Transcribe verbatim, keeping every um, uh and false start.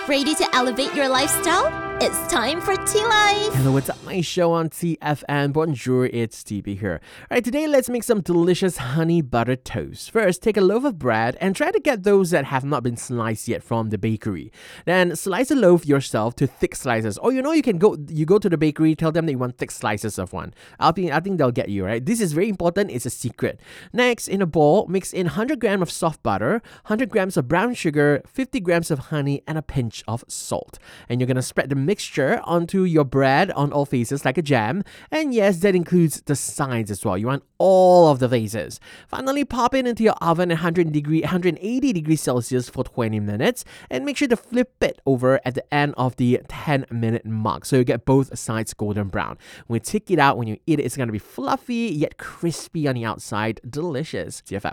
Ready to elevate your lifestyle? It's time for Tea Life! Hello, what's up? My show on T F M. Bonjour, it's T B here. Alright, today let's make some delicious honey butter toast. First, take a loaf of bread and try to get those that have not been sliced yet from the bakery. Then slice a loaf yourself to thick slices. Or you know you can go you go to the bakery, tell them that you want thick slices of one. I think I think they'll get you, right? This is very important, it's a secret. Next, in a bowl, mix in one hundred grams of soft butter, one hundred grams of brown sugar, fifty grams of honey, and a pinch of salt. And you're gonna spread the mixture onto your bread on all faces like a jam. And yes, that includes the sides as well. You want all of the faces. Finally, pop it into your oven at one hundred degree, one hundred eighty degrees Celsius for twenty minutes. And make sure to flip it over at the end of the ten minute mark so you get both sides golden brown. When you take it out, when you eat it, it's gonna be fluffy yet crispy on the outside. Delicious. T F M.